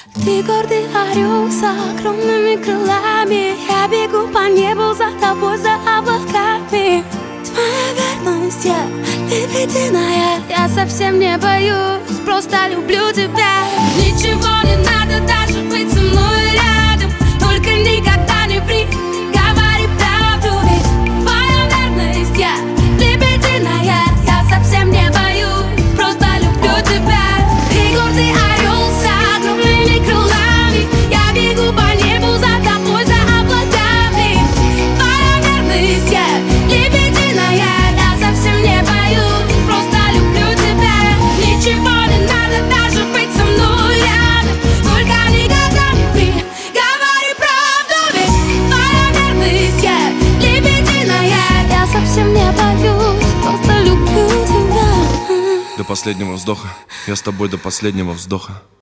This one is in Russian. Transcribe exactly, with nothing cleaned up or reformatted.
Ты гордый орел с огромными крылами. Я бегу по небу за тобой, за облаками. Твоя верность, я лебединая. Я совсем не боюсь, просто люблю тебя. Ничего не надо, даже быть со мной рядом. Только никогда не ври, говори правду. Ведь твоя верность, я лебединая. Я совсем не боюсь, просто люблю тебя. Ты гордый орел с огромными крылами. Я бегу по небу за тобой, за облаками. Твоя верность, я лебединая. Я совсем не боюсь, просто люблю тебя. Ничего не надо, даже быть со мной рядом. Только никогда не ври, говори правду. Ведь твоя верность, я лебединая. Я совсем не боюсь, просто люблю тебя. До последнего вздоха, я с тобой до последнего вздоха.